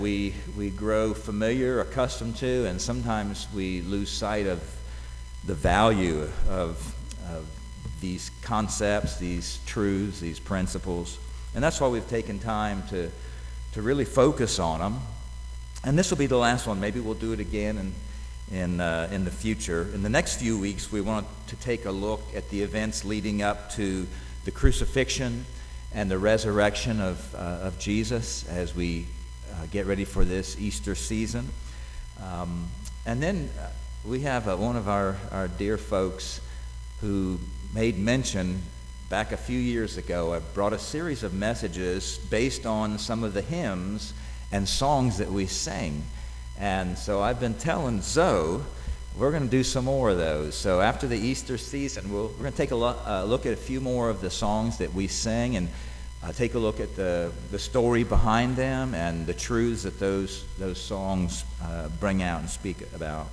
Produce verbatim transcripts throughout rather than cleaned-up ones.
We, we grow familiar, accustomed to, and sometimes we lose sight of the value of, of these concepts, these truths, these principles. And that's why we've taken time to, to really focus on them. And this will be the last one. Maybe we'll do it again in, in, uh, in the future. In the next few weeks, we want to take a look at the events leading up to the crucifixion and the resurrection of, uh, of Jesus as we Uh, get ready for this Easter season. Um, and then uh, we have uh, one of our, our dear folks who made mention back a few years ago. I brought a series of messages based on some of the hymns and songs that we sing. And so I've been telling Zoe we're going to do some more of those. So after the Easter season, we'll, we're going to take a lo- uh, look at a few more of the songs that we sing and Uh, take a look at the, the story behind them and the truths that those, those songs uh, bring out and speak about.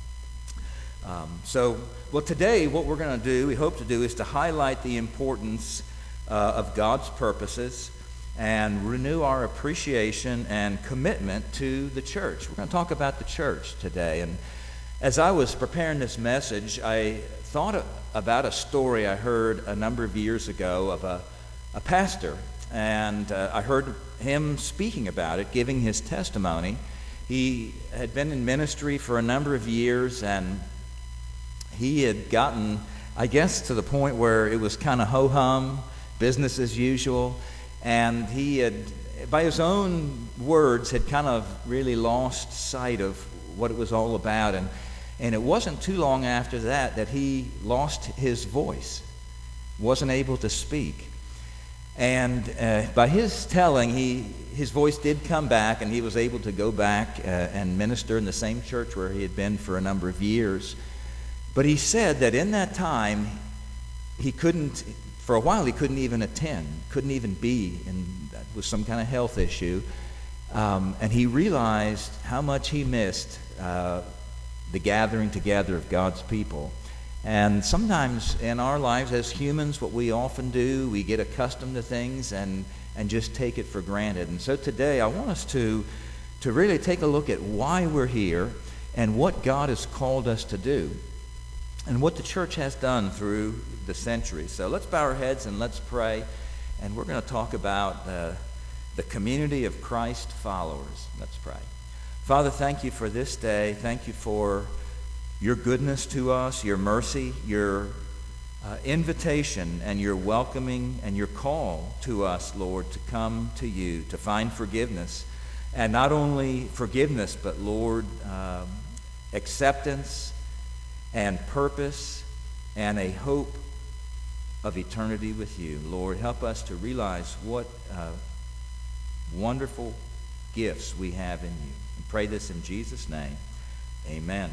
Um, so, well, today what we're going to do, we hope to do, is to highlight the importance uh, of God's purposes and renew our appreciation and commitment to the church. We're going to talk about the church today. And as I was preparing this message, I thought about a story I heard a number of years ago of a a pastor, and uh, I heard him speaking about it, giving his testimony. He had been in ministry for a number of years, and he had gotten, I guess, to the point where it was kind of ho-hum, business as usual, and he had, by his own words, had kind of really lost sight of what it was all about, and, and it wasn't too long after that that he lost his voice, wasn't able to speak. And uh, by his telling, he his voice did come back, and he was able to go back uh, and minister in the same church where he had been for a number of years. But he said that in that time, he couldn't, for a while, he couldn't even attend, couldn't even be, and that was some kind of health issue. Um, and he realized how much he missed uh, the gathering together of God's people. And sometimes in our lives as humans, what we often do, we get accustomed to things and, and just take it for granted. And so today I want us to, to really take a look at why we're here and what God has called us to do and what the church has done through the centuries. So let's bow our heads and let's pray. And we're going to talk about uh, the community of Christ followers. Let's pray. Father, thank you for this day. Thank you for your goodness to us, your mercy, your uh, invitation, and your welcoming and your call to us, Lord, to come to you, to find forgiveness. And not only forgiveness, but, Lord, um, acceptance and purpose and a hope of eternity with you. Lord, help us to realize what uh, wonderful gifts we have in you. We pray this in Jesus' name. Amen.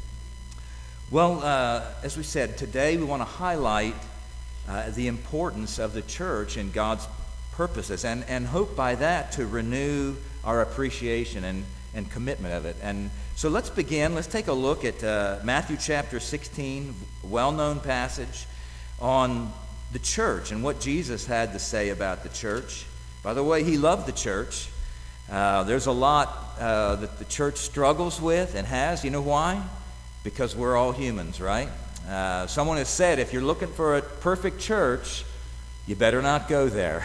Well, uh, as we said, today we want to highlight uh, the importance of the church and God's purposes, and, and hope by that to renew our appreciation and, and commitment of it. And so let's begin. Let's take a look at uh, Matthew chapter sixteen, well-known passage on the church and what Jesus had to say about the church. By the way, he loved the church. Uh, there's a lot uh, that the church struggles with and has. You know why? Because we're all humans, right? Uh, someone has said, if you're looking for a perfect church, you better not go there,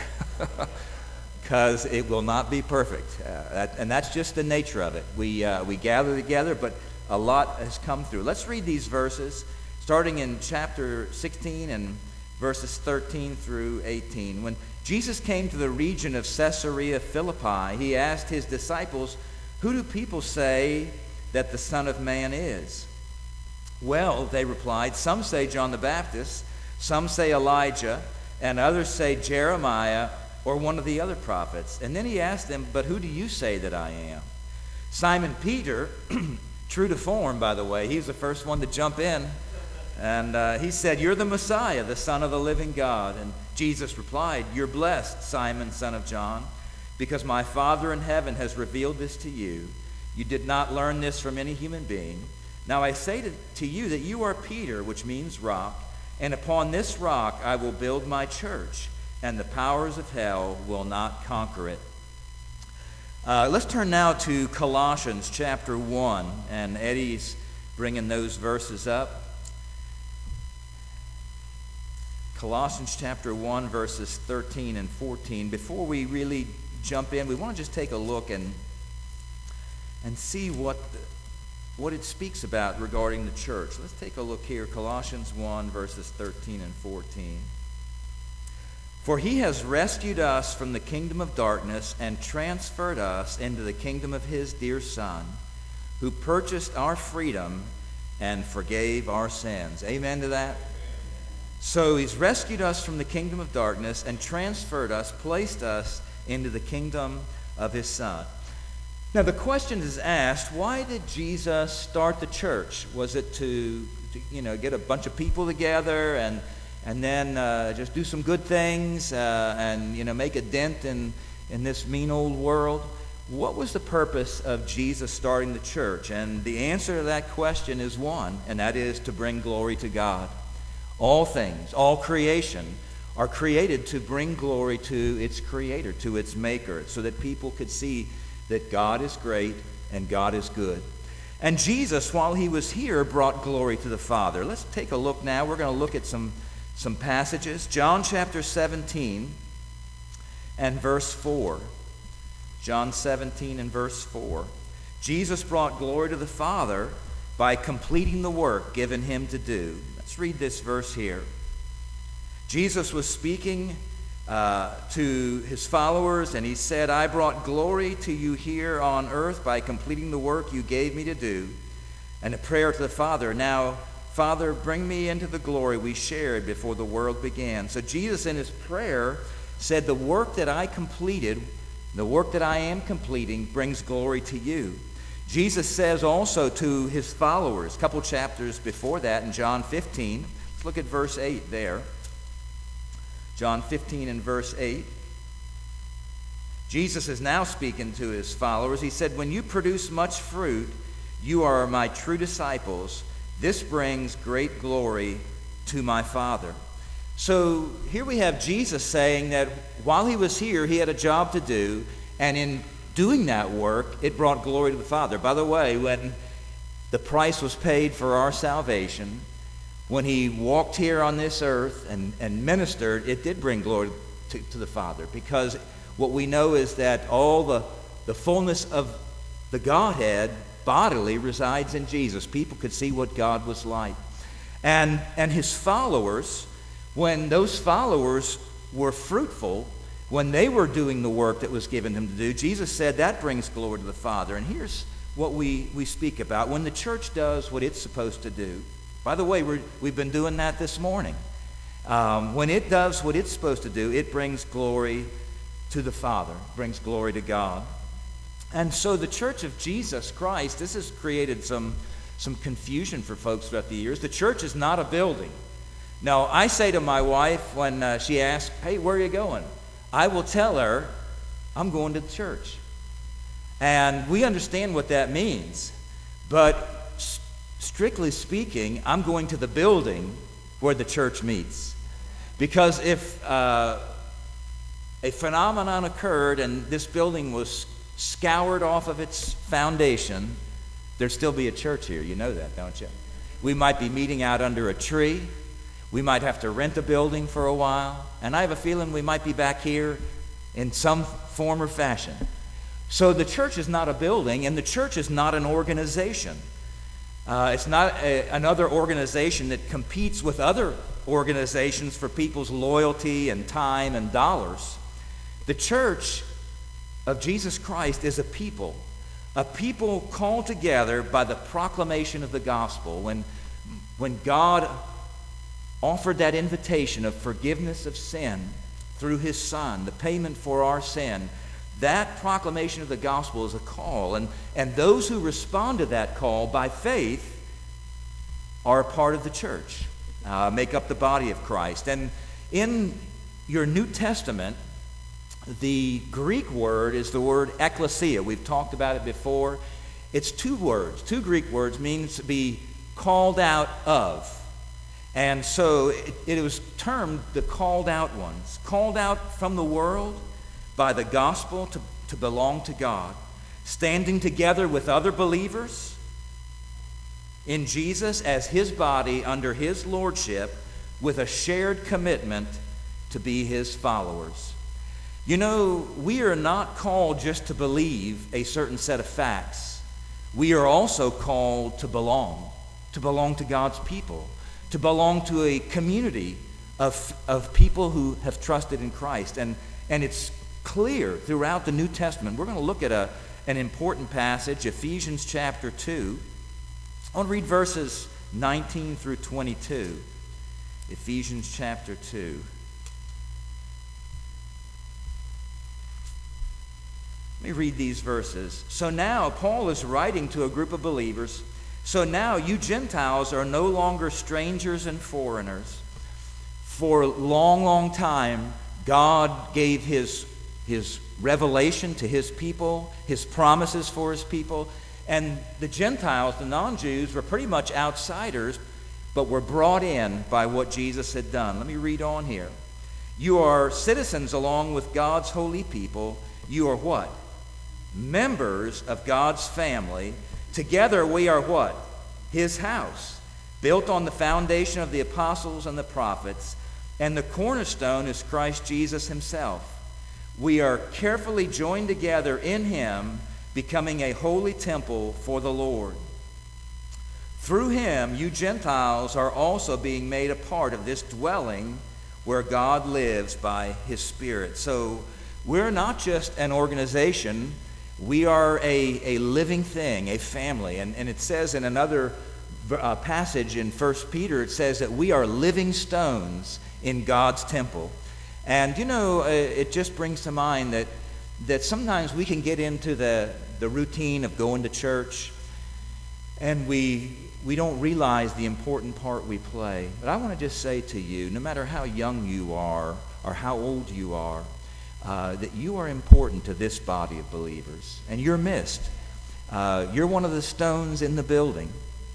because it will not be perfect. Uh, that, and that's just the nature of it. We uh, we gather together, but a lot has come through. Let's read these verses, starting in chapter sixteen and verses thirteen through eighteen. When Jesus came to the region of Caesarea Philippi, he asked his disciples, "Who do people say that the Son of Man is?" "Well," they replied, "some say John the Baptist, some say Elijah, and others say Jeremiah or one of the other prophets." And then he asked them, "But who do you say that I am?" Simon Peter, true to form, by the way, he's the first one to jump in, and uh, he said, "You're the Messiah, the Son of the living God." And Jesus replied, "You're blessed, Simon, son of John, because my Father in heaven has revealed this to you. You did not learn this from any human being. Now I say to, to you that you are Peter," which means rock, "and upon this rock I will build my church, and the powers of hell will not conquer it." Uh, let's turn now to Colossians chapter one, and Eddie's bringing those verses up. Colossians chapter one, verses thirteen and fourteen. Before we really jump in, we want to just take a look and and see what the, what it speaks about regarding the church. Let's take a look here, Colossians one, verses thirteen and fourteen. For he has rescued us from the kingdom of darkness and transferred us into the kingdom of his dear Son, who purchased our freedom and forgave our sins. Amen to that? So he's rescued us from the kingdom of darkness and transferred us, placed us into the kingdom of his Son. Now the question is asked, why did Jesus start the church? Was it to, to you know, get a bunch of people together and and then uh, just do some good things uh, and, you know, make a dent in, in this mean old world? What was the purpose of Jesus starting the church? And the answer to that question is one, and that is to bring glory to God. All things, all creation, are created to bring glory to its creator, to its maker, so that people could see that God is great and God is good. And Jesus, while he was here, brought glory to the Father. Let's take a look now. We're going to look at some Some passages. John chapter seventeen and verse four. John seventeen and verse four. Jesus brought glory to the Father by completing the work given him to do. Let's read this verse here. Jesus was speaking uh, to his followers, and he said, I brought glory to you here on earth by completing the work you gave me to do. And a prayer to the Father, now, Father, bring me into the glory we shared before the world began. So Jesus in his prayer said, the work that I completed, the work that I am completing, brings glory to you. Jesus says also to his followers, a couple chapters before that in John fifteen, let's look at verse eight there. John fifteen and verse eight. Jesus is now speaking to his followers. He said, when you produce much fruit, you are my true disciples. This brings great glory to my Father. So here we have Jesus saying that while he was here, he had a job to do, and in doing that work, it brought glory to the Father. By the way, when the price was paid for our salvation, when he walked here on this earth and, and ministered, it did bring glory to, to the Father, because what we know is that all the, the fullness of the Godhead bodily resides in Jesus. People could see what God was like. And, and his followers, when those followers were fruitful, when they were doing the work that was given them to do, Jesus said that brings glory to the Father. And here's what we, we speak about. When the church does what it's supposed to do, by the way, we're, we've been doing that this morning. Um, when it does what it's supposed to do, it brings glory to the Father, brings glory to God. And so the Church of Jesus Christ, this has created some, some confusion for folks throughout the years. The church is not a building. Now, I say to my wife when uh, she asks, hey, where are you going? I will tell her, I'm going to the church. And we understand what that means. But st- strictly speaking, I'm going to the building where the church meets. Because if uh, a phenomenon occurred and this building was scoured off of its foundation, there'd still be a church here. You know that, don't you? We might be meeting out under a tree. We might have to rent a building for a while. And I have a feeling we might be back here in some form or fashion. So the church is not a building, and the church is not an organization. Uh, it's not a, another organization that competes with other organizations for people's loyalty and time and dollars. The church of Jesus Christ is a people, a people called together by the proclamation of the gospel. When, when God offered that invitation of forgiveness of sin through his Son, the payment for our sin, that proclamation of the gospel is a call. And, and those who respond to that call by faith are a part of the church, uh, make up the body of Christ. And in your New Testament, the Greek word is the word ekklesia. We've talked about it before. It's two words, two Greek words, means to be called out of. And so it, it was termed the called out ones, called out from the world by the gospel to, to belong to God, standing together with other believers in Jesus as his body under his lordship with a shared commitment to be his followers. You know, we are not called just to believe a certain set of facts. We are also called to belong, to belong to God's people, to belong to a community of, of people who have trusted in Christ. And, and it's clear throughout the New Testament. We're going to look at a, an important passage, Ephesians chapter two. I want to read verses nineteen through twenty-two. Ephesians chapter two. Let me read these verses. So now, Paul is writing to a group of believers. So now you Gentiles are no longer strangers and foreigners. For a long, long time, God gave his, his revelation to his people, his promises for his people. And the Gentiles, the non-Jews, were pretty much outsiders, but were brought in by what Jesus had done. Let me read on here. You are citizens along with God's holy people. You are what? Members of God's family. Together we are what? His house, built on the foundation of the apostles and the prophets, and the cornerstone is Christ Jesus himself. We are carefully joined together in him, becoming a holy temple for the Lord. Through him, you Gentiles are also being made a part of this dwelling where God lives by his Spirit. So we're not just an organization. We are a, a living thing, a family. And, and it says in another uh, passage in First Peter, it says that we are living stones in God's temple. And, you know, uh, it just brings to mind that, that sometimes we can get into the, the routine of going to church, and we, we don't realize the important part we play. But I want to just say to you, no matter how young you are or how old you are, Uh, that you are important to this body of believers, and you're missed. Uh, you're one of the stones in the building.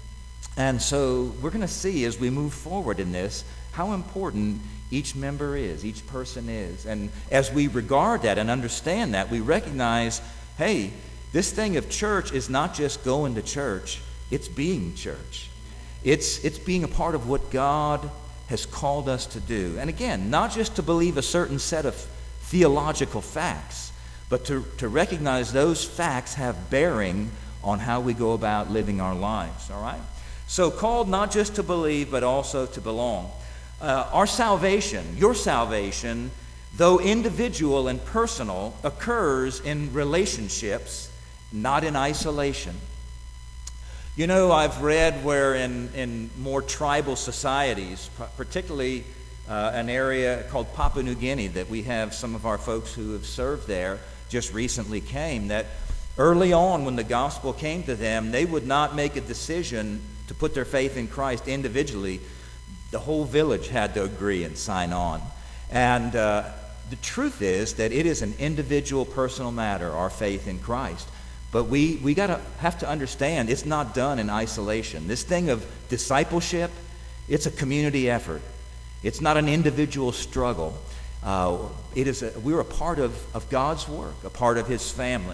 And so we're going to see as we move forward in this how important each member is, each person is. And as we regard that and understand that, we recognize, hey, this thing of church is not just going to church, it's being church. It's, it's being a part of what God has called us to do. And again, not just to believe a certain set of theological facts, but to, to recognize those facts have bearing on how we go about living our lives, all right? So called not just to believe, but also to belong. Uh, our salvation, your salvation, though individual and personal, occurs in relationships, not in isolation. You know, I've read where in, in more tribal societies, particularly Uh, an area called Papua New Guinea, that we have some of our folks who have served there just recently came, that early on when the gospel came to them, they would not make a decision to put their faith in Christ individually. The whole village had to agree and sign on. And uh, the truth is that it is an individual personal matter, our faith in Christ. But we, we gotta have to understand it's not done in isolation. This thing of discipleship, it's a community effort. It's not an individual struggle. Uh, it is a, we're a part of, of God's work, a part of his family.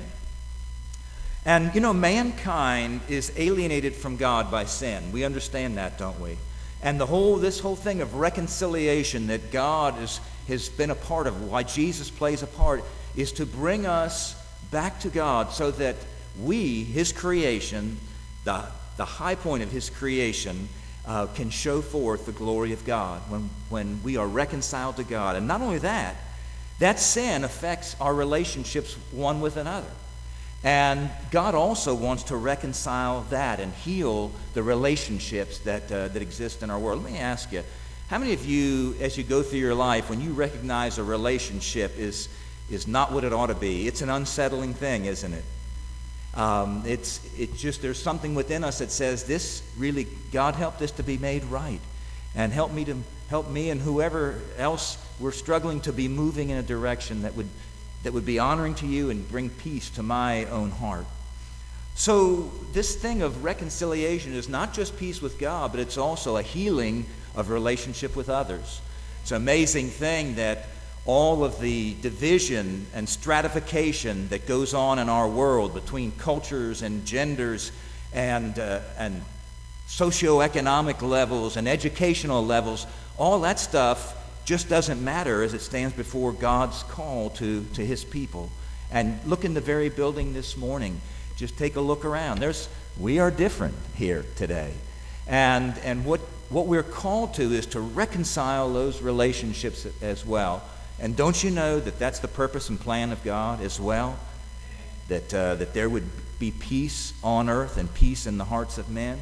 And, you know, mankind is alienated from God by sin. We understand that, don't we? And the whole, this whole thing of reconciliation that God is, has been a part of, why Jesus plays a part, is to bring us back to God so that we, his creation, the, the high point of his creation, Uh, can show forth the glory of God when, when we are reconciled to God. And not only that, that sin affects our relationships one with another. And God also wants to reconcile that and heal the relationships that, uh, that exist in our world. Let me ask you, how many of you, as you go through your life, when you recognize a relationship is, is not what it ought to be, it's an unsettling thing, isn't it? Um, it's it just there's something within us that says this really, God help this to be made right, and help me to help me and whoever else we're struggling to be moving in a direction that would that would be honoring to you and bring peace to my own heart. So this thing of reconciliation is not just peace with God, but it's also a healing of relationship with others. It's an amazing thing that all of the division and stratification that goes on in our world between cultures and genders and, uh, and socioeconomic levels and educational levels, all that stuff just doesn't matter as it stands before God's call to, to his people. And look in the very building this morning. Just take a look around. There's, we are different here today. And, and what, what we're called to is to reconcile those relationships as well. And don't you know that that's the purpose and plan of God as well? That, uh, that there would be peace on earth and peace in the hearts of men.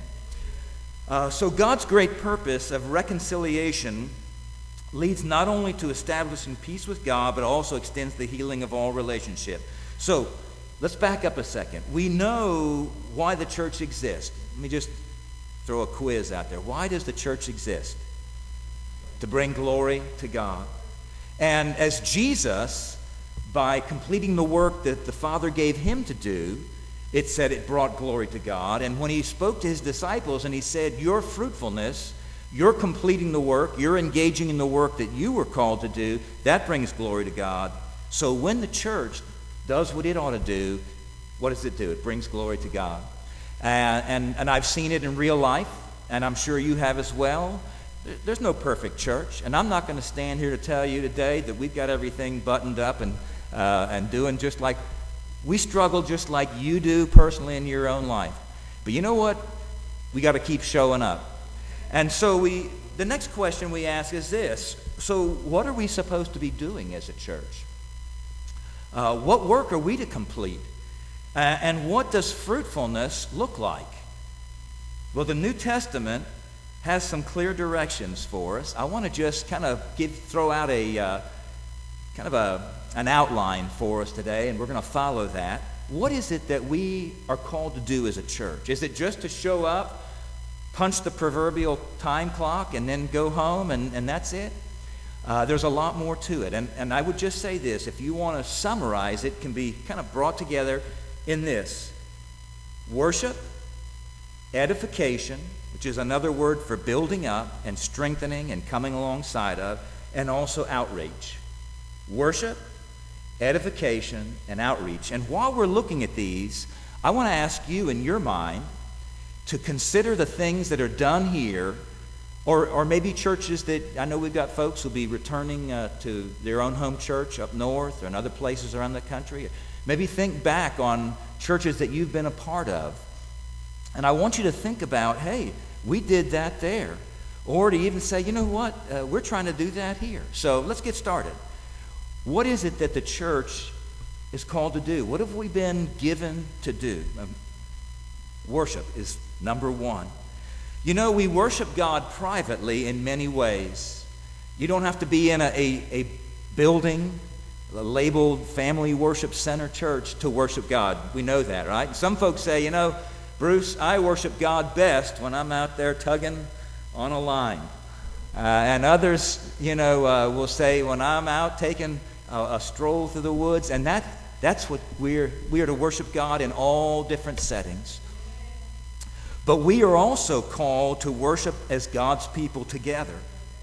Uh, so God's great purpose of reconciliation leads not only to establishing peace with God, but also extends the healing of all relationship. So let's back up a second. We know why the church exists. Let me just throw a quiz out there. Why does the church exist? To bring glory to God. And as Jesus, by completing the work that the Father gave him to do, it said it brought glory to God. And when he spoke to his disciples and he said, your fruitfulness, you're completing the work, you're engaging in the work that you were called to do, that brings glory to God. So when the church does what it ought to do, what does it do? It brings glory to God. And, and, and I've seen it in real life, and I'm sure you have as well. There's no perfect church, and I'm not going to stand here to tell you today that we've got everything buttoned up and, uh, and doing just like, we struggle just like you do personally in your own life. But you know what? We got to keep showing up. And so we, the next question we ask is this. So what are we supposed to be doing as a church? Uh, what work are we to complete? Uh, and what does fruitfulness look like? Well, the New Testament has some clear directions for us. I want to just kind of give, throw out a uh, kind of a, an outline for us today, and we're going to follow that. What is it that we are called to do as a church? Is it just to show up, punch the proverbial time clock, and then go home, and, and that's it? Uh, there's a lot more to it. And, and I would just say this. If you want to summarize it, it can be kind of brought together in this. Worship, edification, which is another word for building up and strengthening and coming alongside of, and also outreach. Worship, edification, and outreach. And while we're looking at these, I want to ask you in your mind to consider the things that are done here, or, or maybe churches that, I know we've got folks who'll be returning uh, to their own home church up north or in other places around the country. Maybe think back on churches that you've been a part of. And I want you to think about, hey, we did that there. Or to even say, you know what, uh, we're trying to do that here. So let's get started. What is it that the church is called to do? What have we been given to do? Um, worship is number one. You know, we worship God privately in many ways. You don't have to be in a, a, a building, a labeled family worship center church to worship God. We know that, right? Some folks say, you know, Bruce, I worship God best when I'm out there tugging on a line. Uh, and others, you know, uh, will say when I'm out taking a, a stroll through the woods. And that that's what we're, we are to worship God in all different settings. But we are also called to worship as God's people together.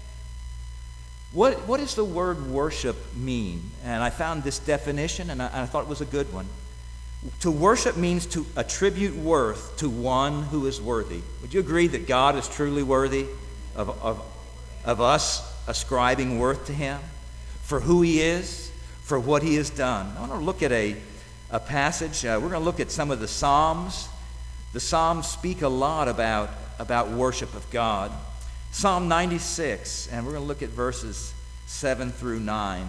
What, what does the word worship mean? And I found this definition, and I, and I thought it was a good one. To worship means to attribute worth to one who is worthy. Would you agree that God is truly worthy of, of, of us ascribing worth to him for who he is, for what he has done? I want to look at a, a passage. Uh, we're going to look at some of the Psalms. The Psalms speak a lot about, about worship of God. Psalm ninety-six, and we're going to look at verses seven through nine.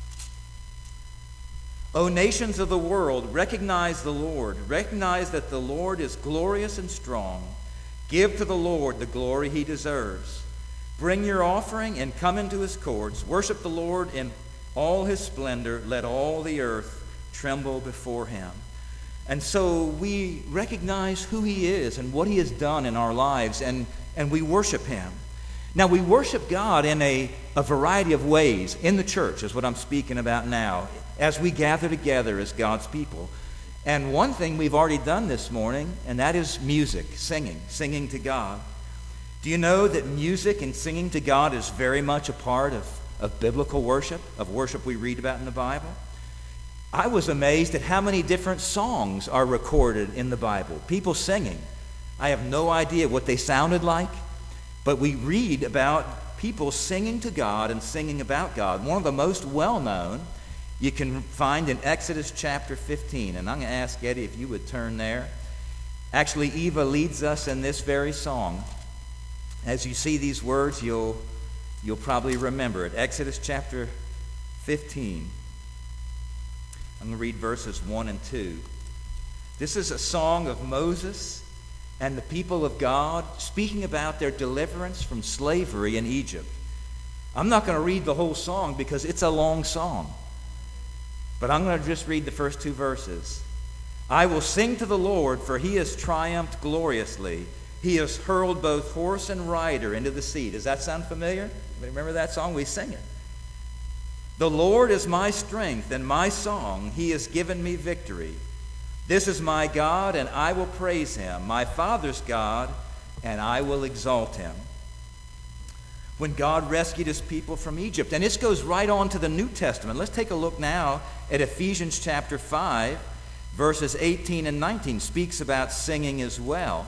O nations of the world, recognize the Lord. Recognize that the Lord is glorious and strong. Give to the Lord the glory he deserves. Bring your offering and come into his courts. Worship the Lord in all his splendor. Let all the earth tremble before him. And so we recognize who he is and what he has done in our lives, and, and we worship him. Now, we worship God in a, a variety of ways in the church, is what I'm speaking about now, as we gather together as God's people. And one thing we've already done this morning, and that is music, singing, singing to God. Do you know that music and singing to God is very much a part of, of biblical worship, of worship we read about in the Bible. I was amazed at how many different songs are recorded in the Bible. People singing. I have no idea what they sounded like, but we read about people singing to God and singing about God. One of the most well-known you can find in Exodus chapter fifteen. And I'm going to ask Eddie if you would turn there. Actually, Eva leads us in this very song. As you see these words, you'll, you'll probably remember it. Exodus chapter fifteen. I'm going to read verses one and two. This is a song of Moses and the people of God speaking about their deliverance from slavery in Egypt. I'm not going to read the whole song because it's a long song. But I'm going to just read the first two verses. I will sing to the Lord, for he has triumphed gloriously. He has hurled both horse and rider into the sea. Does that sound familiar? Remember that song? We sing it. The Lord is my strength and my song. He has given me victory. This is my God, and I will praise him, my Father's God, and I will exalt him. When God rescued his people from Egypt. And this goes right on to the New Testament. Let's take a look now at Ephesians chapter five, verses eighteen and nineteen. Speaks about singing as well.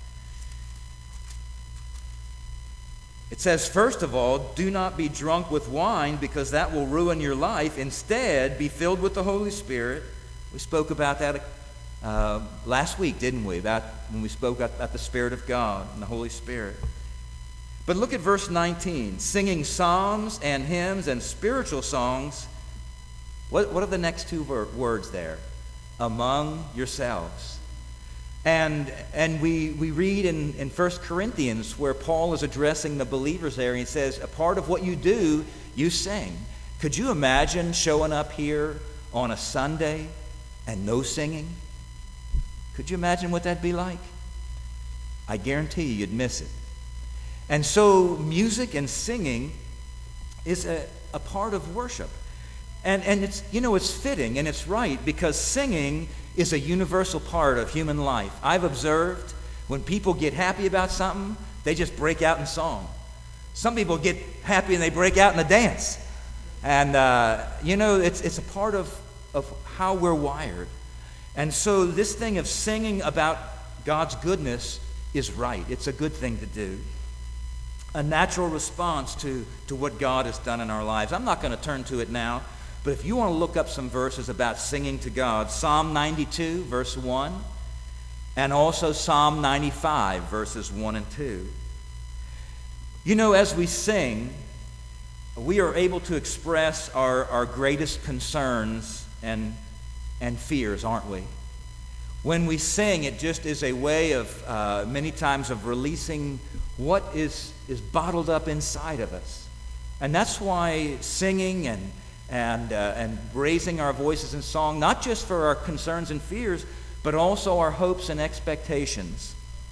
It says, first of all, do not be drunk with wine, because that will ruin your life. Instead, be filled with the Holy Spirit. We spoke about that uh, last week, didn't we? About when we spoke about the Spirit of God and the Holy Spirit. But look at verse nineteen. Singing psalms and hymns and spiritual songs. What, what are the next two ver- words there? Among yourselves. And and we, we read in, in First Corinthians where Paul is addressing the believers there, and he says, a part of what you do, you sing. Could you imagine showing up here on a Sunday and no singing? Could you imagine what that'd be like? I guarantee you you'd miss it. And so music and singing is a, a part of worship. And, and it's, you know, it's fitting and it's right, because singing is a universal part of human life. I've observed when people get happy about something, they just break out in song. Some people get happy and they break out in a dance. And, uh, you know, it's, it's a part of, of how we're wired. And so this thing of singing about God's goodness is right. It's a good thing to do. A natural response to, to what God has done in our lives. I'm not going to turn to it now, but if you want to look up some verses about singing to God, Psalm ninety-two, verse one, and also Psalm ninety-five, verses one and two. You know, as we sing, we are able to express our, our greatest concerns and, and fears, aren't we? When we sing, it just is a way of, uh, many times, of releasing what is, is bottled up inside of us. And that's why singing and, and, uh, and raising our voices in song, not just for our concerns and fears, but also our hopes and expectations.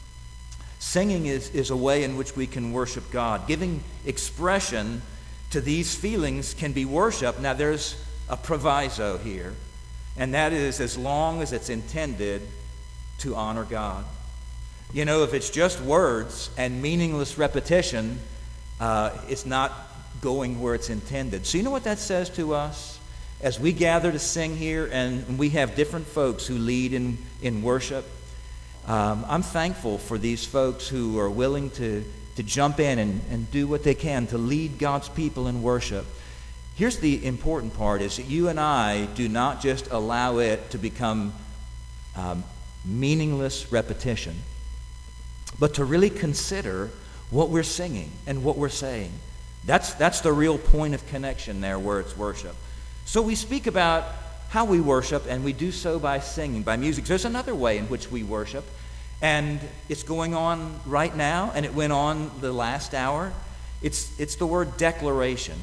Singing is, is a way in which we can worship God. Giving expression to these feelings can be worship. Now, there's a proviso here, and that is as long as it's intended to honor God. You know, if it's just words and meaningless repetition, uh, it's not going where it's intended. So you know what that says to us? As we gather to sing here, and we have different folks who lead in, in worship, um, I'm thankful for these folks who are willing to, to jump in and, and do what they can to lead God's people in worship. Here's the important part, is that you and I do not just allow it to become um, meaningless repetition, but to really consider what we're singing and what we're saying. That's, that's the real point of connection there where it's worship. So we speak about how we worship, and we do so by singing, by music. There's another way in which we worship, and it's going on right now, and it went on the last hour. It's, it's the word declaration.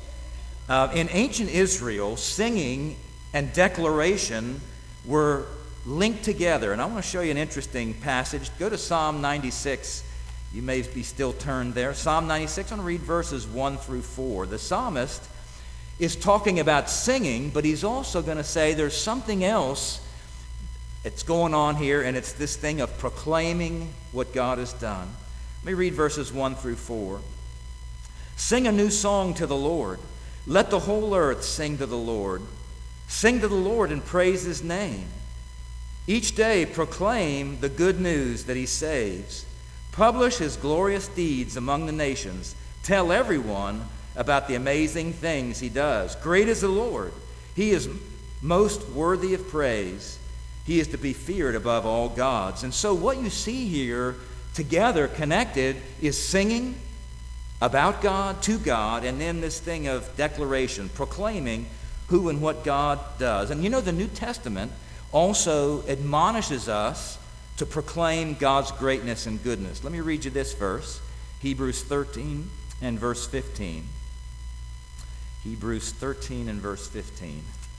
Uh, in ancient Israel, singing and declaration were linked together. And I want to show you an interesting passage. Go to Psalm ninety-six. You may be still turned there. Psalm ninety-six, I'm going to read verses one through four. The psalmist is talking about singing, but he's also going to say there's something else that's going on here, and it's this thing of proclaiming what God has done. Let me read verses one through four. Sing a new song to the Lord. Let the whole earth sing to the Lord. Sing to the Lord and praise his name. Each day proclaim the good news that he saves. Publish his glorious deeds among the nations. Tell everyone about the amazing things he does. Great is the Lord. He is most worthy of praise. He is to be feared above all gods. And so what you see here together, connected, is singing about God, to God, and then this thing of declaration, proclaiming who and what God does. And you know, the New Testament also admonishes us to proclaim God's greatness and goodness. Let me read you this verse, Hebrews thirteen and verse fifteen. Hebrews thirteen and verse fifteen.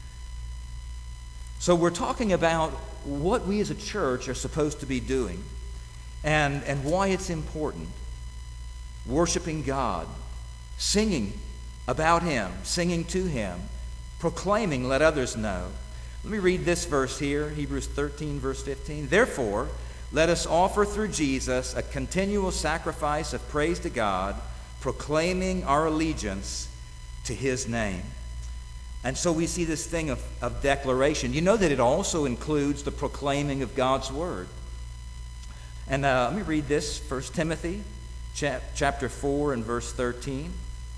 So we're talking about what we as a church are supposed to be doing and, and why it's important. Worshiping God, singing about him, singing to him, proclaiming, let others know. Let me read this verse here, Hebrews thirteen, verse fifteen. Therefore, let us offer through Jesus a continual sacrifice of praise to God, proclaiming our allegiance to his name. And so we see this thing of, of declaration. You know that it also includes the proclaiming of God's word. And uh, let me read this, First Timothy chap- chapter four and verse thirteen.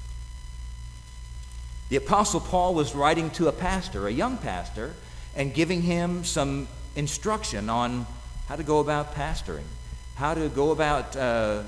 The Apostle Paul was writing to a pastor, a young pastor, and giving him some instruction on how to go about pastoring, how to go about uh,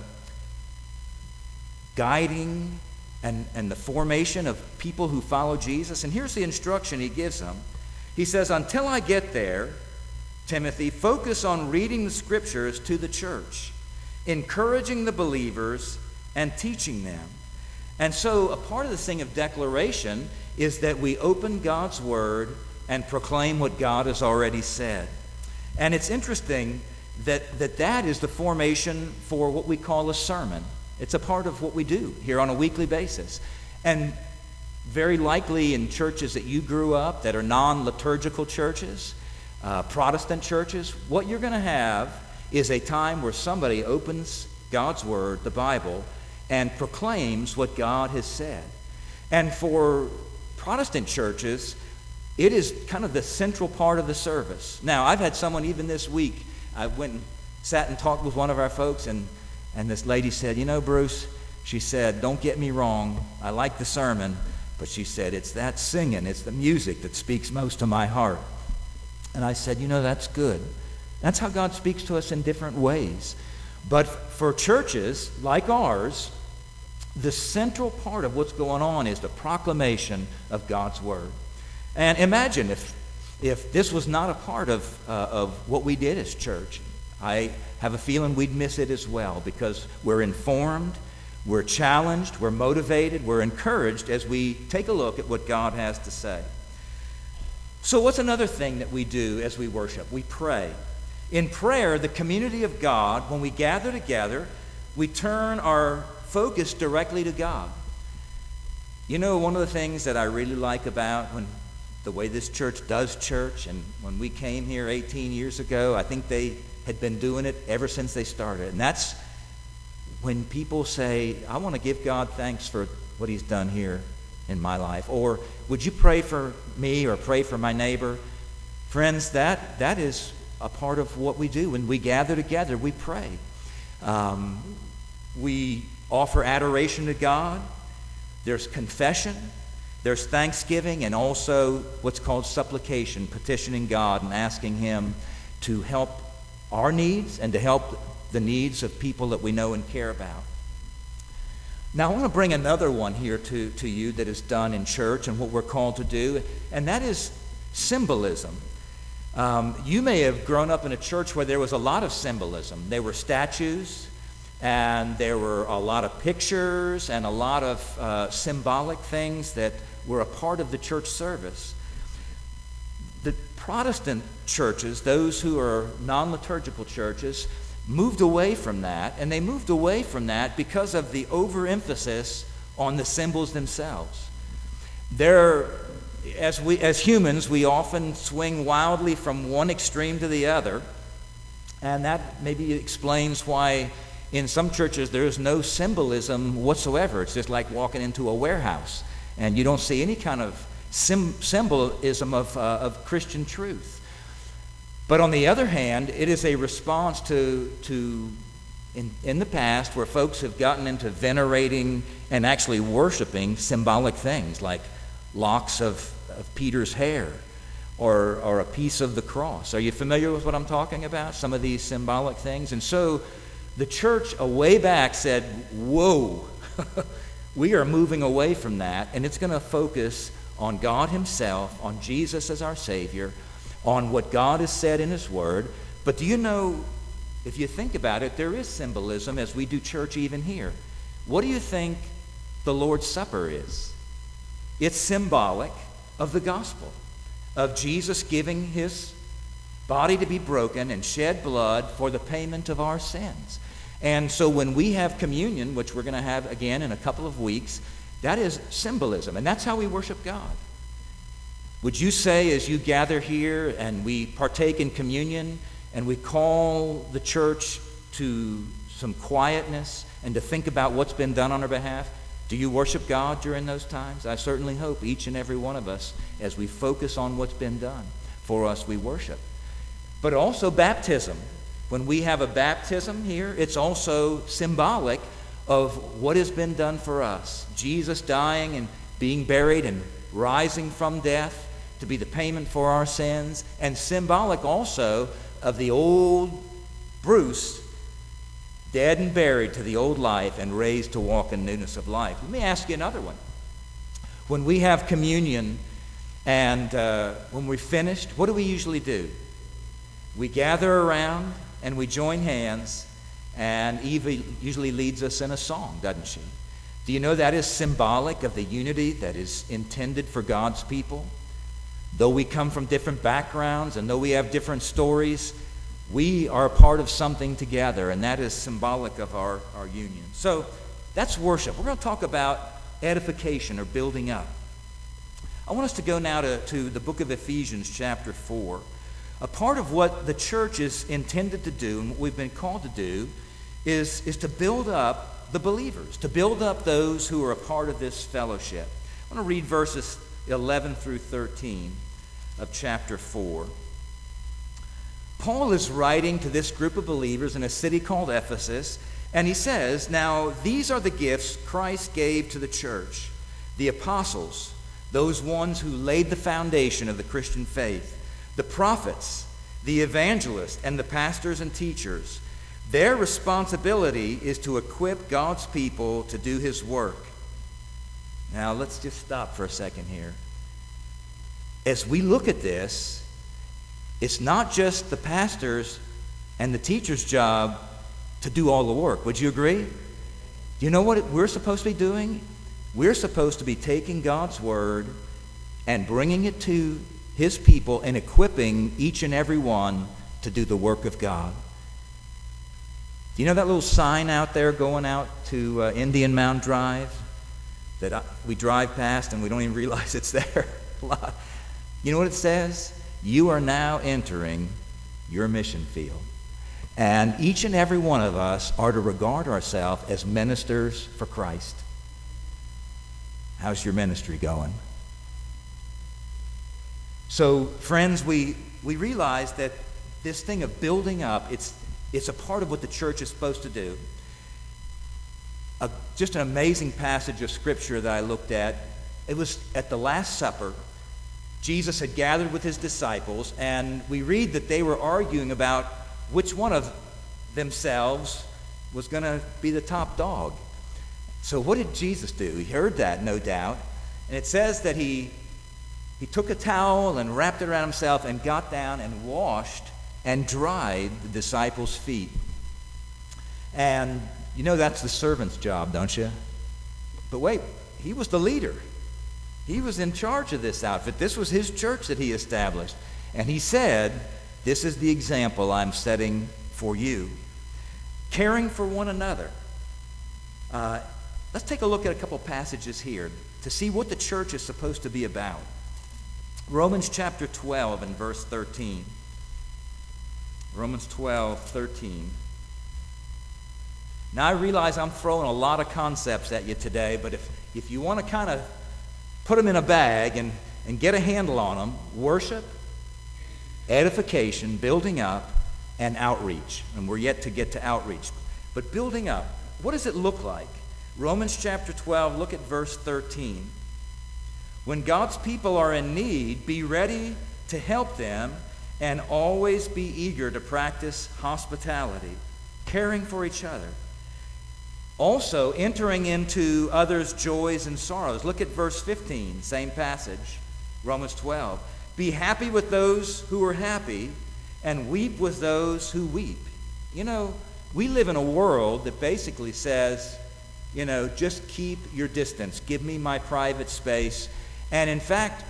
guiding and, and the formation of people who follow Jesus. And here's the instruction he gives them. He says, until I get there, Timothy, focus on reading the scriptures to the church, encouraging the believers and teaching them. And so a part of this thing of declaration is that we open God's word and proclaim what God has already said. And it's interesting that, that that is the formation for what we call a sermon. It's a part of what we do here on a weekly basis. And very likely in churches that you grew up that are non-liturgical churches, uh, Protestant churches, what you're going to have is a time where somebody opens God's word, the Bible, and proclaims what God has said. And for Protestant churches, it is kind of the central part of the service. Now, I've had someone even this week, I went and sat and talked with one of our folks, and, and this lady said, you know, Bruce, she said, don't get me wrong, I like the sermon, but she said, it's that singing, it's the music that speaks most to my heart. And I said, you know, that's good. That's how God speaks to us in different ways. But for churches like ours, the central part of what's going on is the proclamation of God's word. And imagine if if this was not a part of uh, of what we did as church. I have a feeling we'd miss it as well, because we're informed, we're challenged, we're motivated, we're encouraged as we take a look at what God has to say. So what's another thing that we do as we worship? We pray. In prayer, the community of God, when we gather together, we turn our focus directly to God. You know, one of the things that I really like about when the way this church does church, and when we came here eighteen years ago, I think they had been doing it ever since they started. And that's when people say, I want to give God thanks for what he's done here in my life. Or, would you pray for me or pray for my neighbor? Friends, that that is a part of what we do. When we gather together, we pray. Um, we offer adoration to God. There's confession. There's thanksgiving, and also what's called supplication, petitioning God and asking him to help our needs and to help the needs of people that we know and care about. Now, I want to bring another one here to, to you that is done in church and what we're called to do, and that is symbolism. Um, you may have grown up in a church where there was a lot of symbolism. There were statues, and there were a lot of pictures and a lot of uh, symbolic things that were a part of the church service. The Protestant churches, those who are non-liturgical churches, moved away from that, and they moved away from that because of the overemphasis on the symbols themselves. There, as we, as humans, we often swing wildly from one extreme to the other, and that maybe explains why in some churches there is no symbolism whatsoever. It's just like walking into a warehouse, And you don't see any kind of sim- symbolism of, uh, of Christian truth. But on the other hand, it is a response to, to in, in the past where folks have gotten into venerating and actually worshiping symbolic things like locks of, of Peter's hair or, or a piece of the cross. Are you familiar with what I'm talking about? Some of these symbolic things. And so the church a way back said, whoa, we are moving away from that, and it's going to focus on God himself, on Jesus as our Savior, on what God has said in his word. But do you know, if you think about it, there is symbolism as we do church even here. What do you think the Lord's Supper is? It's symbolic of the gospel, of Jesus giving his body to be broken and shed blood for the payment of our sins. And so when we have communion, which we're going to have again in a couple of weeks, that is symbolism, and that's how we worship God. Would you say, as you gather here and we partake in communion and we call the church to some quietness and to think about what's been done on our behalf, do you worship God during those times? I certainly hope each and every one of us, as we focus on what's been done for us, we worship. But also baptism. When we have a baptism here, it's also symbolic of what has been done for us. Jesus dying and being buried and rising from death to be the payment for our sins, and symbolic also of the old Bruce, dead and buried to the old life and raised to walk in newness of life. Let me ask you another one. When we have communion and uh, when we're finished, what do we usually do? We gather around and we join hands, and Eva usually leads us in a song, doesn't she? Do you know that is symbolic of the unity that is intended for God's people? Though we come from different backgrounds and though we have different stories, we are a part of something together, and that is symbolic of our, our union. So that's worship. We're going to talk about edification or building up. I want us to go now to, to the book of Ephesians chapter four. A part of what the church is intended to do and what we've been called to do is, is to build up the believers, to build up those who are a part of this fellowship. I want to read verses eleven through thirteen of chapter four. Paul is writing to this group of believers in a city called Ephesus, and he says, "Now these are the gifts Christ gave to the church, the apostles, those ones who laid the foundation of the Christian faith, the prophets, the evangelists, and the pastors and teachers. Their responsibility is to equip God's people to do his work." Now let's just stop for a second here. As we look at this, it's not just the pastors and the teacher's job to do all the work. Would you agree? Do you know what we're supposed to be doing? We're supposed to be taking God's word and bringing it to his people and equipping each and every one to do the work of God. Do you know that little sign out there going out to uh, Indian Mound Drive that I, we drive past and we don't even realize it's there? You know what it says? You are now entering your mission field. And each and every one of us are to regard ourselves as ministers for Christ. How's your ministry going? So, friends, we, we realize that this thing of building up, it's, it's a part of what the church is supposed to do. A, just an amazing passage of Scripture that I looked at. It was at the Last Supper. Jesus had gathered with his disciples, and we read that they were arguing about which one of themselves was going to be the top dog. So what did Jesus do? He heard that, no doubt. And it says that he, he took a towel and wrapped it around himself and got down and washed and dried the disciples' feet. And you know that's the servant's job, don't you? But wait, he was the leader. He was in charge of this outfit. This was his church that he established. And he said, "This is the example I'm setting for you." Caring for one another. Uh, let's take a look at a couple passages here to see what the church is supposed to be about. Romans chapter twelve and verse thirteen. Romans twelve, thirteen. Now I realize I'm throwing a lot of concepts at you today, but if, if you want to kind of put them in a bag and, and get a handle on them. Worship, edification, building up, and outreach. And we're yet to get to outreach. But building up, what does it look like? Romans chapter twelve, look at verse thirteen. When God's people are in need, be ready to help them and always be eager to practice hospitality, caring for each other. Also, entering into others' joys and sorrows. Look at verse fifteen, same passage, Romans twelve. Be happy with those who are happy, and weep with those who weep. You know, we live in a world that basically says, you know, just keep your distance. Give me my private space. And in fact,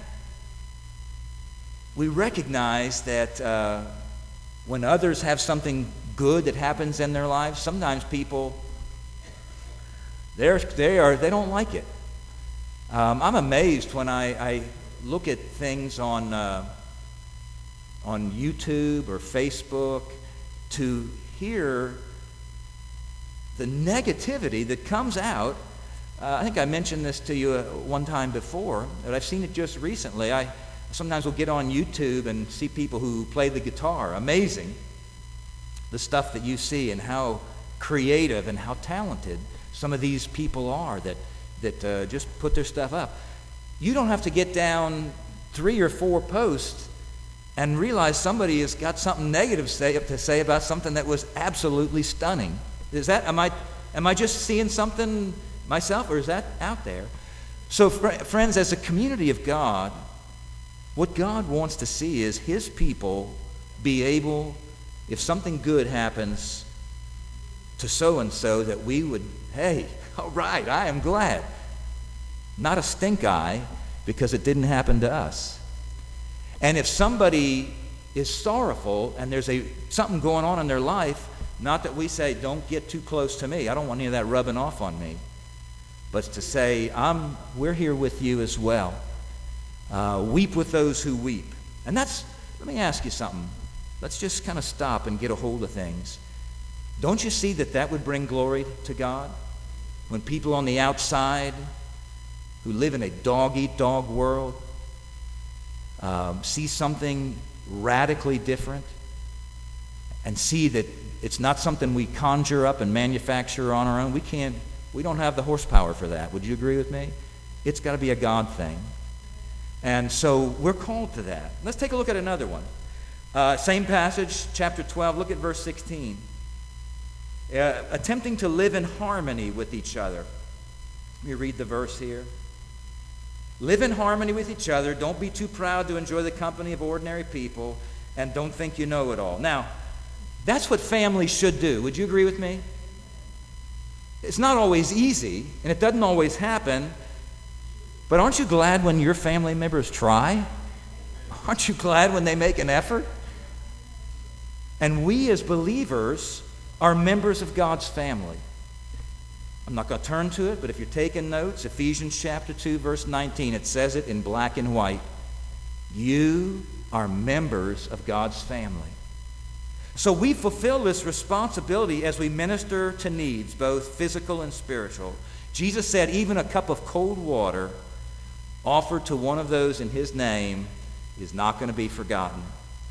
we recognize that uh, when others have something good that happens in their lives, sometimes people, they're, they, are, they don't like it. Um, I'm amazed when I, I look at things on, uh, on YouTube or Facebook to hear the negativity that comes out. Uh, I think I mentioned this to you uh, one time before, but I've seen it just recently. I sometimes will get on YouTube and see people who play the guitar. Amazing, the stuff that you see and how creative and how talented some of these people are that, that uh, just put their stuff up. You don't have to get down three or four posts and realize somebody has got something negative say, to say about something that was absolutely stunning. Is that, am I, am I just seeing something myself, or is that out there? So, fr- friends, as a community of God, what God wants to see is His people be able, if something good happens to so-and-so, that we would, hey, all right, I am glad. Not a stink eye, because it didn't happen to us. And if somebody is sorrowful and there's a something going on in their life, not that we say, don't get too close to me. I don't want any of that rubbing off on me. But to say, I'm, we're here with you as well. Uh, weep with those who weep. And that's, let me ask you something. Let's just kind of stop and get a hold of things. Don't you see that that would bring glory to God? When people on the outside who live in a dog-eat-dog world um, see something radically different and see that it's not something we conjure up and manufacture on our own. We can't, we don't have the horsepower for that. Would you agree with me? It's got to be a God thing. And so we're called to that. Let's take a look at another one. Uh, same passage, chapter twelve, look at verse sixteen. Uh, attempting to live in harmony with each other. Let me read the verse here. Live in harmony with each other. Don't be too proud to enjoy the company of ordinary people, and don't think you know it all. Now, that's what families should do. Would you agree with me? It's not always easy, and it doesn't always happen, but aren't you glad when your family members try? Aren't you glad when they make an effort? And we as believers are members of God's family. I'm not going to turn to it, but if you're taking notes, Ephesians chapter two, verse nineteen, it says it in black and white. You are members of God's family. So we fulfill this responsibility as we minister to needs, both physical and spiritual. Jesus said even a cup of cold water offered to one of those in His name is not going to be forgotten.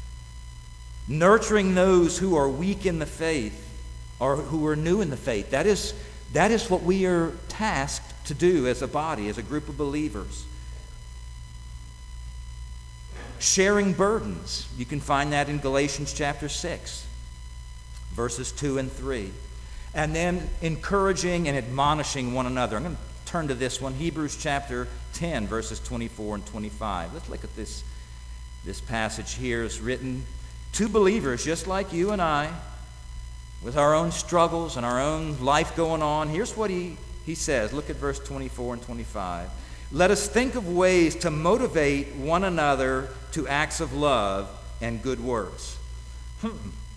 Nurturing those who are weak in the faith or who are new in the faith, that is, that is what we are tasked to do as a body, as a group of believers. Sharing burdens. You can find that in Galatians chapter six, verses two and three. And then encouraging and admonishing one another. I'm going to turn to this one, Hebrews chapter ten, verses twenty-four and twenty-five. Let's look at this. This passage here is written to believers just like you and I, with our own struggles and our own life going on. Here's what he, he says. Look at verse twenty-four and twenty-five. Let us think of ways to motivate one another to acts of love and good works. Hmm.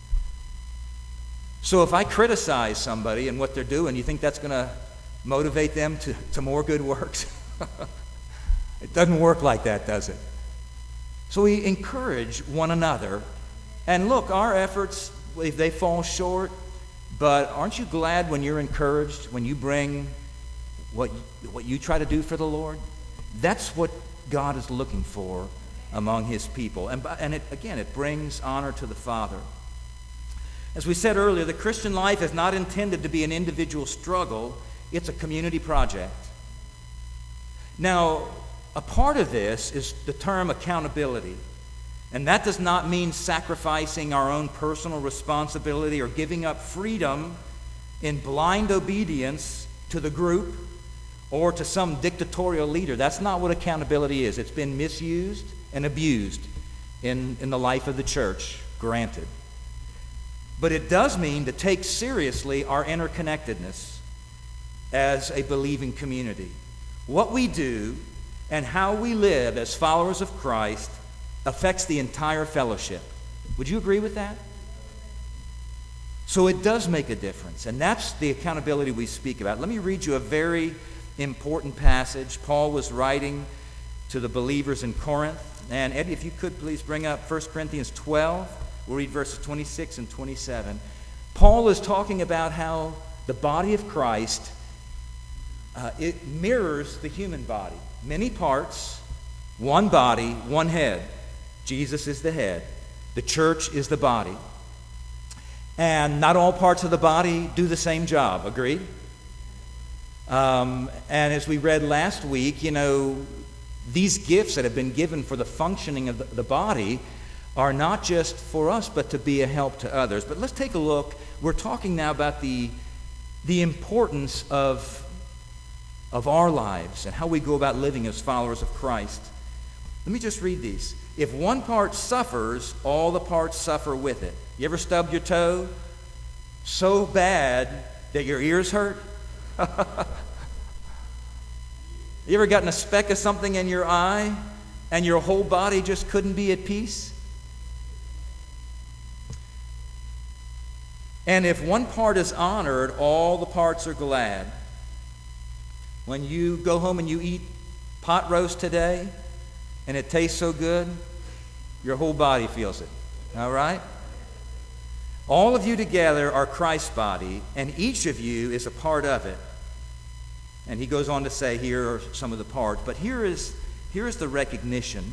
So if I criticize somebody and what they're doing, you think that's going to motivate them to, to more good works? It doesn't work like that, does it? So we encourage one another. And look, our efforts, if they fall short, but aren't you glad when you're encouraged, when you bring what, what you try to do for the Lord? That's what God is looking for among his people. And, and it, again, it brings honor to the Father. As we said earlier, the Christian life is not intended to be an individual struggle. It's a community project. Now, a part of this is the term accountability. And that does not mean sacrificing our own personal responsibility or giving up freedom in blind obedience to the group or to some dictatorial leader. That's not what accountability is. It's been misused and abused in, in the life of the church, granted. But it does mean to take seriously our interconnectedness as a believing community. What we do and how we live as followers of Christ affects the entire fellowship. Would you agree with that? So it does make a difference, and that's the accountability we speak about. Let me read you a very important passage. Paul was writing to the believers in Corinth. And Eddie, if you could please bring up First Corinthians twelve. We'll read verses twenty-six and twenty-seven. Paul is talking about how the body of Christ, uh, it mirrors the human body. Many parts, one body, one head. Jesus is the head. The church is the body. And not all parts of the body do the same job. Agreed? Um, and as we read last week, you know, these gifts that have been given for the functioning of the, the body are not just for us, but to be a help to others. But let's take a look. We're talking now about the, the importance of, of our lives and how we go about living as followers of Christ. Let me just read these. If one part suffers, all the parts suffer with it. You ever stubbed your toe so bad that your ears hurt? You ever gotten a speck of something in your eye and your whole body just couldn't be at peace? And if one part is honored, all the parts are glad. When you go home and you eat pot roast today and it tastes so good, your whole body feels it. All right? All of you together are Christ's body, and each of you is a part of it. And he goes on to say, here are some of the parts. But here is, here is the recognition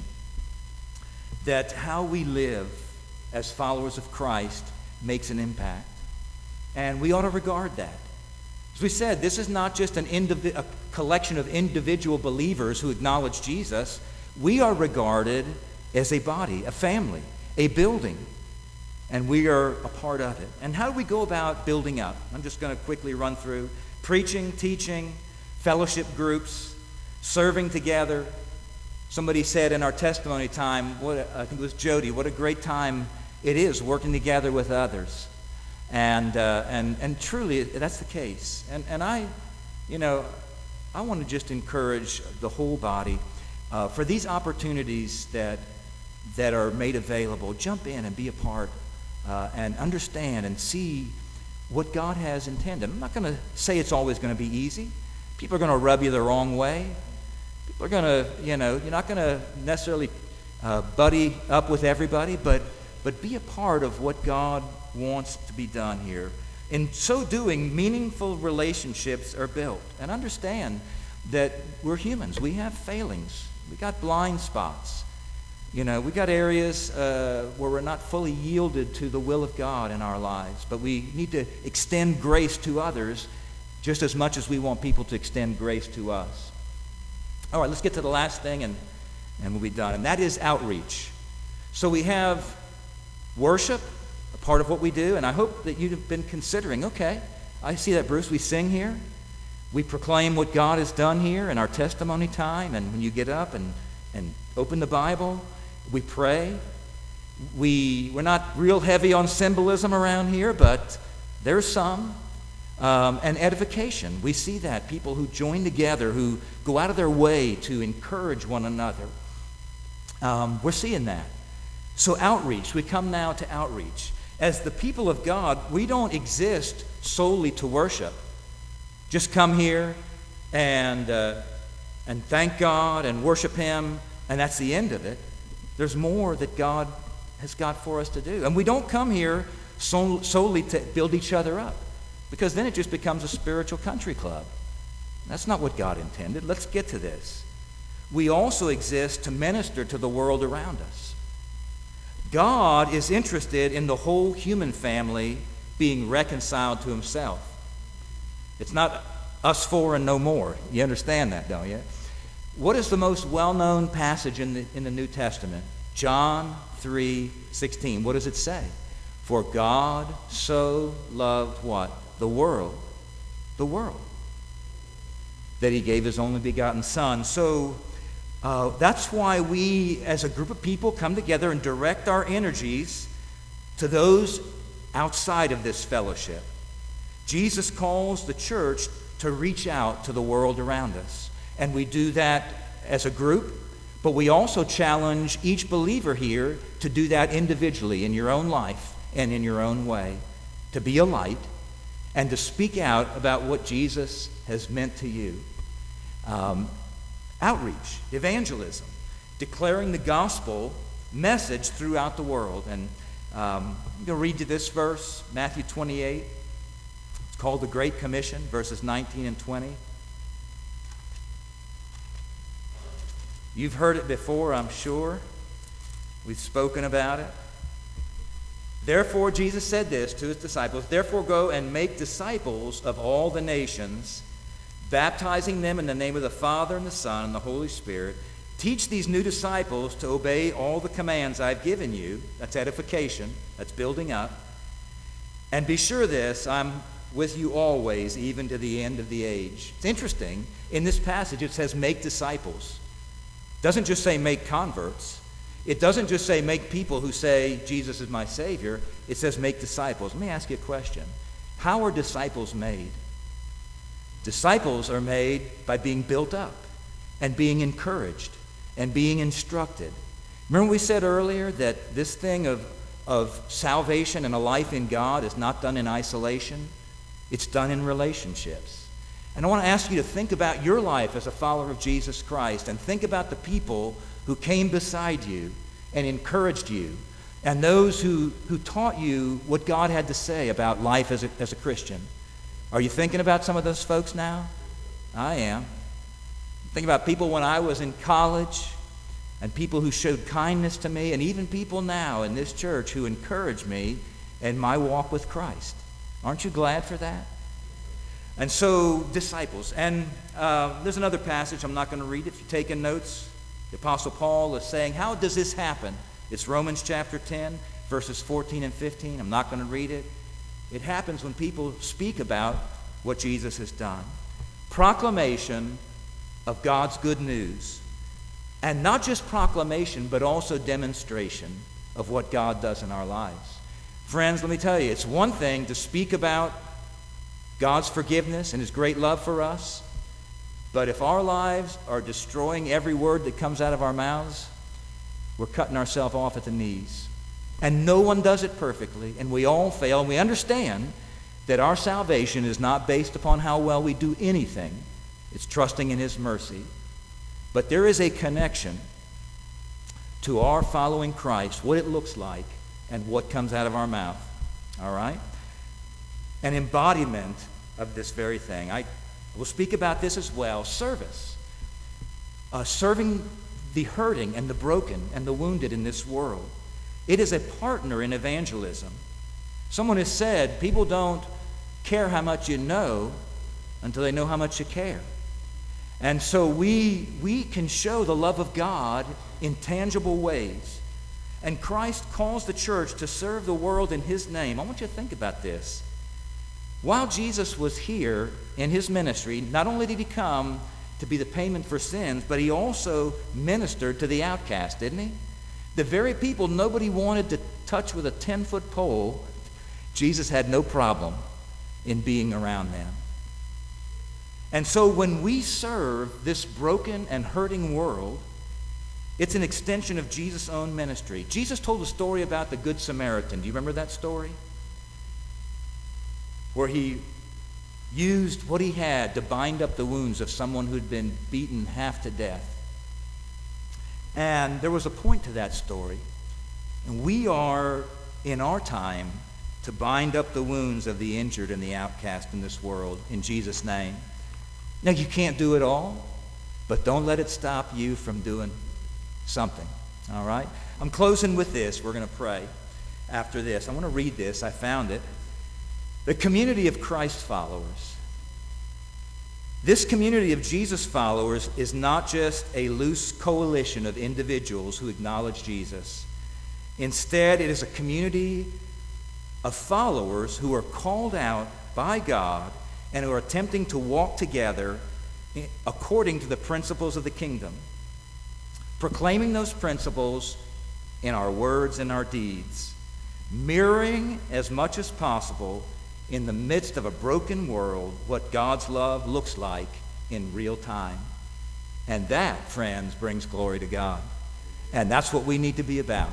that how we live as followers of Christ makes an impact. And we ought to regard that. As we said, this is not just an indivi- a collection of individual believers who acknowledge Jesus. We are regarded as a body, a family, a building. And we are a part of it. And how do we go about building up? I'm just going to quickly run through preaching, teaching, fellowship groups, serving together. Somebody said in our testimony time, what a, I think it was Jody, what a great time it is working together with others. And uh, and and truly, that's the case. And and I, you know, I want to just encourage the whole body uh, for these opportunities that that are made available. Jump in and be a part uh, and understand and see what God has intended. I'm not going to say it's always going to be easy. People are going to rub you the wrong way. People are going to, you know, you're not going to necessarily uh, buddy up with everybody, but but be a part of what God wants to be done here. In so doing, meaningful relationships are built. And understand that we're humans. We have failings. We got blind spots. You know, we got areas uh, where we're not fully yielded to the will of God in our lives. But we need to extend grace to others just as much as we want people to extend grace to us. All right, let's get to the last thing and, and we'll be done. And that is outreach. So we have worship, a part of what we do, and I hope that you've been considering, okay, I see that, Bruce, we sing here. We proclaim what God has done here in our testimony time, and when you get up and, and open the Bible, we pray. We, we're not real heavy on symbolism around here, but there's some. Um, and edification. We see that. People who join together, who go out of their way to encourage one another. Um, we're seeing that. So outreach. We come now to outreach. As the people of God, we don't exist solely to worship. Just come here and, uh, and thank God and worship Him, and that's the end of it. There's more that God has got for us to do. And we don't come here sol- solely to build each other up, because then it just becomes a spiritual country club. That's not what God intended. Let's get to this. we also exist to minister to the world around us. God is interested in the whole human family being reconciled to himself. It's not us four and no more. You understand that, don't you? What is the most well-known passage in the, in the New Testament? John three sixteen. What does it say? For God so loved what? The world. The world. That he gave his only begotten Son. So uh, that's why we as a group of people come together and direct our energies to those outside of this fellowship. Jesus calls the church to reach out to the world around us. And we do that as a group, but we also challenge each believer here to do that individually in your own life and in your own way, to be a light and to speak out about what Jesus has meant to you. Um, outreach, evangelism, declaring the gospel message throughout the world. And um, I'm going to read you this verse, Matthew twenty-eight. It's called the Great Commission, verses nineteen and twenty. You've heard it before, I'm sure. We've spoken about it. Therefore, Jesus said this to his disciples, therefore go and make disciples of all the nations, baptizing them in the name of the Father and the Son and the Holy Spirit. Teach these new disciples to obey all the commands I've given you. That's edification. That's building up. And be sure this, I'm with you always, even to the end of the age. It's interesting. In this passage, it says make disciples. It doesn't just say make converts. It doesn't just say make people who say Jesus is my Savior. It says make disciples. Let me ask you a question. How are disciples made? Disciples are made by being built up and being encouraged and being instructed. Remember we said earlier that this thing of, of salvation and a life in God is not done in isolation. It's done in relationships. And I want to ask you to think about your life as a follower of Jesus Christ and think about the people who came beside you and encouraged you and those who, who taught you what God had to say about life as a, as a Christian. Are you thinking about some of those folks now? I am. Think about people when I was in college and people who showed kindness to me and even people now in this church who encourage me in my walk with Christ. Aren't you glad for that? And so, disciples. And uh, there's another passage I'm not going to read. If you're taking notes, the Apostle Paul is saying, how does this happen? It's Romans chapter ten, verses fourteen and fifteen. I'm not going to read it. It happens when people speak about what Jesus has done. Proclamation of God's good news. And not just proclamation, but also demonstration of what God does in our lives. Friends, let me tell you, it's one thing to speak about God's forgiveness and his great love for us, but if our lives are destroying every word that comes out of our mouths, we're cutting ourselves off at the knees. And no one does it perfectly, and we all fail, and we understand that our salvation is not based upon how well we do anything. It's trusting in his mercy. But there is a connection to our following Christ, what it looks like, and what comes out of our mouth. All right? An embodiment of this very thing. I will speak about this as well. Service. Uh, serving the hurting and the broken and the wounded in this world. It is a partner in evangelism. Someone has said, people don't care how much you know until they know how much you care. And so we, we can show the love of God in tangible ways. And Christ calls the church to serve the world in his name. I want you to think about this. While Jesus was here in his ministry, not only did he come to be the payment for sins, but he also ministered to the outcast, didn't he? The very people nobody wanted to touch with a ten-foot pole, Jesus had no problem in being around them. And so when we serve this broken and hurting world, it's an extension of Jesus' own ministry. Jesus told a story about the Good Samaritan. Do you remember that story? Where he used what he had to bind up the wounds of someone who'd been beaten half to death. And there was a point to that story. And we are, in our time, to bind up the wounds of the injured and the outcast in this world in Jesus' name. Now, you can't do it all. But don't let it stop you from doing something, all right? I'm closing with this. We're going to pray after this. I want to read this. I found it. The community of Christ followers. This community of Jesus followers is not just a loose coalition of individuals who acknowledge Jesus. Instead, it is a community of followers who are called out by God and who are attempting to walk together according to the principles of the kingdom, proclaiming those principles in our words and our deeds, mirroring as much as possible in the midst of a broken world what God's love looks like in real time. And that, friends, brings glory to God. And that's what we need to be about.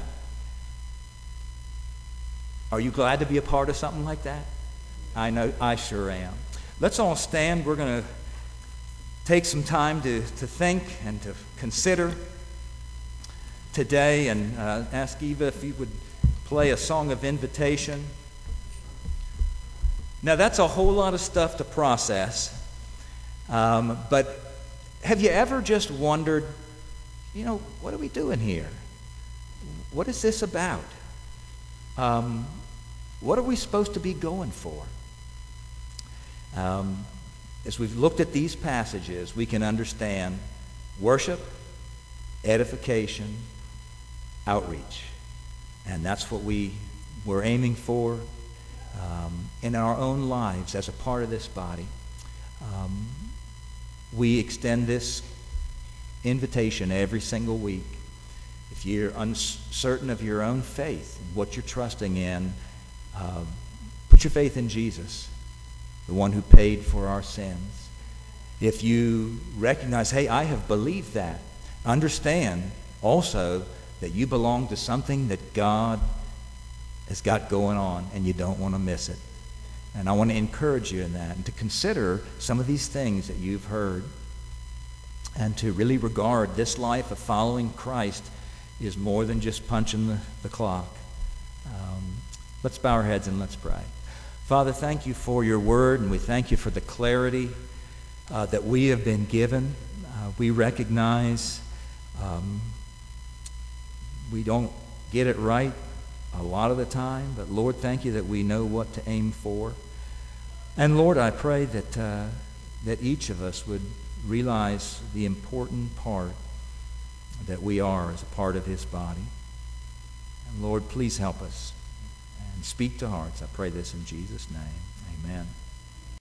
Are you glad to be a part of something like that? I know I sure am. Let's all stand. We're going to take some time to, to think and to consider today, and uh, ask Eva if you would play a song of invitation. Now, that's a whole lot of stuff to process, um, but have you ever just wondered, you know, what are we doing here? What is this about? Um, what are we supposed to be going for? Um, as we've looked at these passages, we can understand worship, edification, outreach. And that's what we were aiming for um, in our own lives as a part of this body. Um, we extend this invitation every single week. If you're uncertain of your own faith, what you're trusting in, uh, put your faith in Jesus, the one who paid for our sins. If you recognize, hey, I have believed that, understand also that you belong to something that God has got going on, and you don't want to miss it. And I want to encourage you in that, and to consider some of these things that you've heard, and to really regard this life of following Christ is more than just punching the, the clock. Um, let's bow our heads and let's pray. Father, thank you for your word, and we thank you for the clarity uh, that we have been given. Uh, we recognize um, we don't get it right a lot of the time, but Lord, thank you that we know what to aim for. And Lord, I pray that uh, that each of us would realize the important part that we are as a part of his body. And Lord, please help us and speak to hearts. I pray this in Jesus' name. Amen.